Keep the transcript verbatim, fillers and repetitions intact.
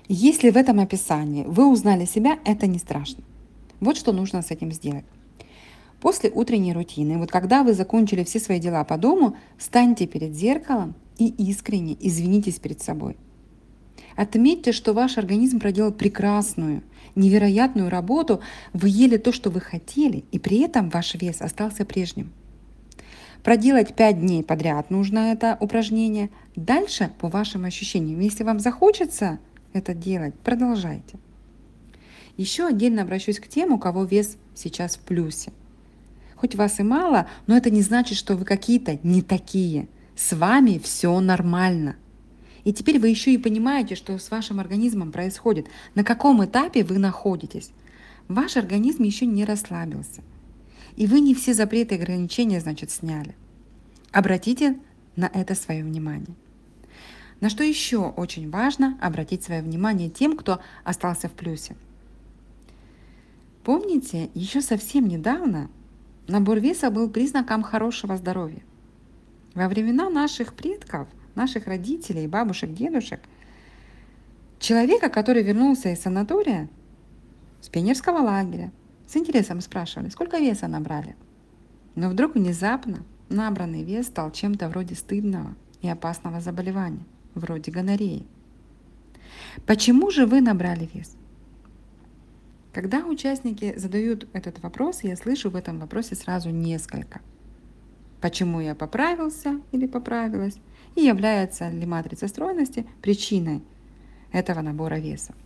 Если в этом описании вы узнали себя, это не страшно. Вот что нужно с этим сделать. После утренней рутины, вот когда вы закончили все свои дела по дому, встаньте перед зеркалом и искренне извинитесь перед собой. Отметьте, что ваш организм проделал прекрасную, невероятную работу, вы ели то, что вы хотели, и при этом ваш вес остался прежним. Проделать пять дней подряд нужно это упражнение. Дальше по вашим ощущениям. Если вам захочется это делать, продолжайте. Еще отдельно обращусь к тем, у кого вес сейчас в плюсе. Хоть вас и мало, но это не значит, что вы какие-то не такие. С вами все нормально. И теперь вы еще и понимаете, что с вашим организмом происходит, на каком этапе вы находитесь. Ваш организм еще не расслабился. И вы не все запреты и ограничения, значит, сняли. Обратите на это свое внимание. На что еще очень важно обратить свое внимание тем, кто остался в плюсе. Помните, еще совсем недавно набор веса был признаком хорошего здоровья. Во времена наших предков, наших родителей, бабушек, дедушек, человека, который вернулся из санатория, с пионерского лагеря, с интересом спрашивали, сколько веса набрали. Но вдруг внезапно набранный вес стал чем-то вроде стыдного и опасного заболевания, вроде гонореи. Почему же вы набрали вес? Когда участники задают этот вопрос, я слышу в этом вопросе сразу несколько. Почему я поправился или поправилась? И является ли матрица стройности причиной этого набора веса?